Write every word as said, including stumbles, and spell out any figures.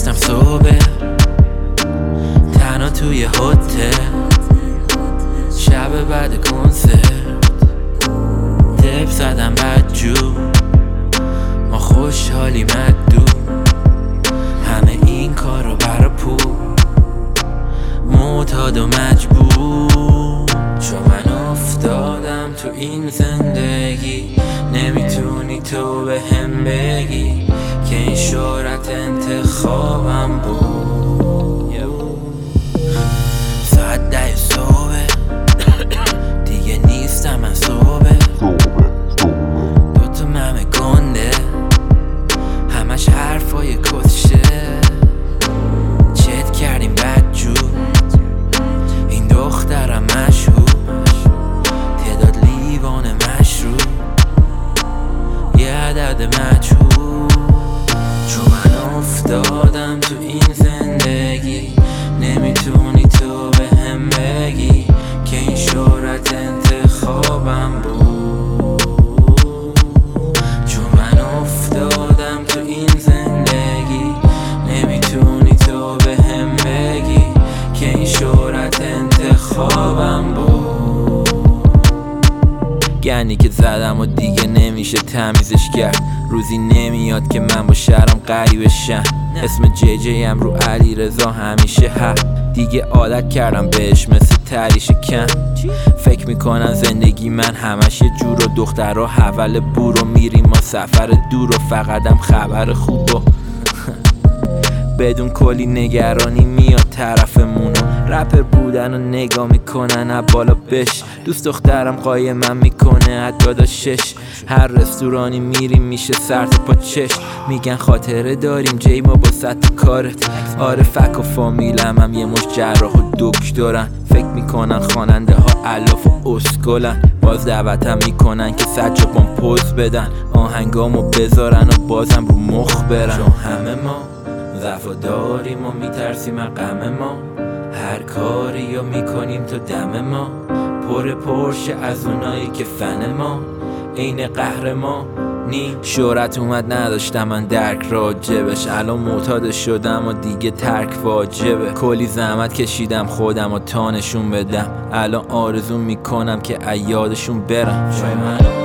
نشستم صبح تنها توی هتل، شب بعد کنسرت دب زدم بدجو، ما خوشحالی مدو، همه این کار رو برا پول معتاد و مجبور. چون من افتادم تو این زندگی، نمیتونی تو به هم بگی که این شهرت انتخابم بود. ساعت ده صبح دیگه نیستم من صبح، دوتا ممه گنده همش حرفای کسشه، چت کردیم بدجو، این دخترم مشهور، تعداد لیوان مشروب یه عدد مجهول. چون من افتادم تو این زندگی، نمیتونی تو به هم بگی که این شهرت انتخابم بود. چون من افتادم تو این زندگی، نمیتونی تو به هم بگی که این شهرت انتخابم بود. گنی که زدم و دیگه نمیشه تمیزش کرد، روزی نمیاد که من با شرم غریبشم. اسم جی جی ام رو علی رضا همیشه هست، دیگه عادت کردم بهش مثل تریش کم. فکر میکنن زندگی من همش یه جور و دخترها حول بور و میریم ما سفر دور و فقطم خبر خوب و بدون کلی نگرانی میاد طرفمونو. رپر بودن و نگاه میکنن از بالا بش، دوست دخترم قایمم میکنه از دادا شش. هر رستورانی میریم میشه سر تا پا چش، میگن خاطره داریم جی ما با سطح کارت. آره فک و فامیلم هم یه مش جراح و دکترن، فکر میکنن خواننده ها الاف و اسکلن، باز دعوتم میکنن که سجابان پوز بدن، آهنگامو بذارن و بازم رو مخ برن. چون همه ما وفاداریم و میترسیم از غم ما، هر کاری رو میکنیم تا دم ما پر پرشه از اونایی که فن ما عین قهرمان نی. شهرت اومد نداشتم من درک راجبش، الان معتاد شدم و دیگه ترک واجبه. کلی زحمت کشیدم خودم و تا نشون بدم، الان آرزو میکنم که ایادشون برم.